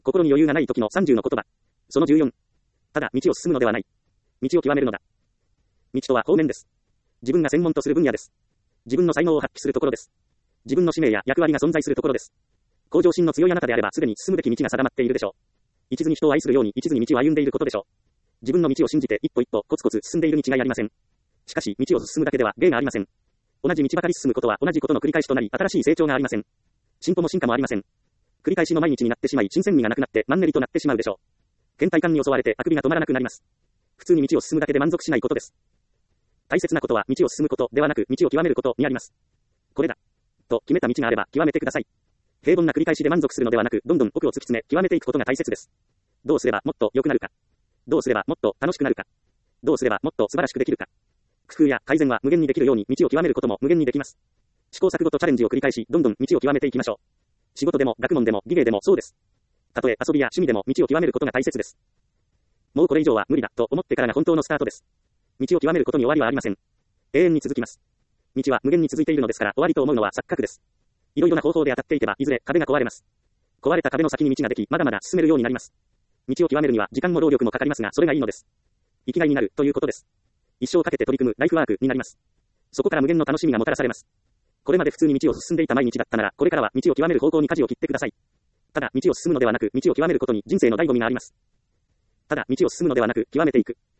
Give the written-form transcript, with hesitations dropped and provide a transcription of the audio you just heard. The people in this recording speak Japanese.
心に余裕がない時の30の言葉。その14。ただ道を進むのではない。道を極めるのだ。道とは方面です。自分が専門とする分野です。自分の才能を発揮するところです。自分の使命や役割が存在するところです。向上心の強いあなたであればすでに進むべき道が定まっているでしょう。一途に人を愛するように一途に道を歩んでいることでしょう。自分の道を信じて一歩一歩コツコツ進んでいるに違いありません。しかし道を進むだけでは芸がありません。同じ道ばかり進むことは同じことの繰り返しとなり新しい成長がありません。進歩も進化もありません。繰り返しの毎日になってしまい新鮮味がなくなってマンネリとなってしまうでしょう。倦怠感に襲われてあくびが止まらなくなります。普通に道を進むだけで満足しないことです。大切なことは道を進むことではなく道を極めることにあります。これだと決めた道があれば極めてください。平凡な繰り返しで満足するのではなくどんどん奥を突き詰め極めていくことが大切です。どうすればもっと良くなるか。どうすればもっと楽しくなるか。どうすればもっと素晴らしくできるか。工夫や改善は無限にできるように道を極めることも無限にできます。試行錯誤とチャレンジを繰り返しどんどん道を極めていきましょう。仕事でも学問でも技芸でもそうです。たとえ遊びや趣味でも道を極めることが大切です。もうこれ以上は無理だと思ってからが本当のスタートです。道を極めることに終わりはありません。永遠に続きます。道は無限に続いているのですから終わりと思うのは錯覚です。いろいろな方法で当たっていけばいずれ壁が壊れます。壊れた壁の先に道ができまだまだ進めるようになります。道を極めるには時間も労力もかかりますがそれがいいのです。生きがいになるということです。一生かけて取り組むライフワークになります。そこから無限の楽しみがもたらされます。これまで普通に道を進んでいた毎日だったならこれからは道を極める方向に舵を切ってください。ただ道を進むのではなく道を極めることに人生の醍醐味があります。ただ道を進むのではなく極めていく。